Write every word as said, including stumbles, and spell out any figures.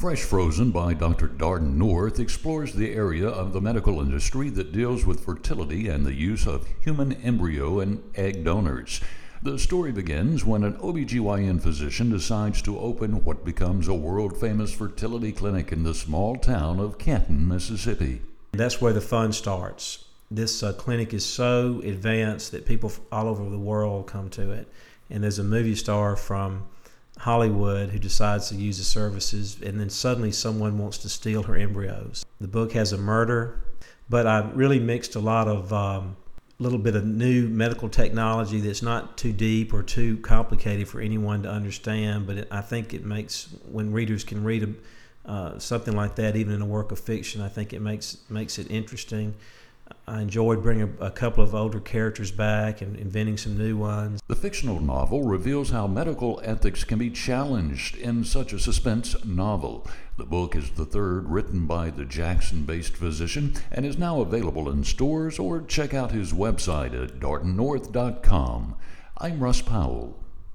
Fresh Frozen by Doctor Darden North explores the area of the medical industry that deals with fertility and the use of human embryo and egg donors. The story begins when an O B G Y N physician decides to open what becomes a world-famous fertility clinic in the small town of Canton, Mississippi. That's where the fun starts. This uh, clinic is so advanced that people all over the world come to it. And there's a movie star from Hollywood who decides to use the services, and then suddenly someone wants to steal her embryos. The book has a murder, but I really mixed a lot of um, little bit of new medical technology that's not too deep or too complicated for anyone to understand, but it, I think it makes, when readers can read a, uh, something like that, even in a work of fiction, I think it makes makes it interesting. I enjoyed bringing a couple of older characters back and inventing some new ones. The fictional novel reveals how medical ethics can be challenged in such a suspense novel. The book is the third written by the Jackson-based physician and is now available in stores, or check out his website at darden north dot com. I'm Russ Powell.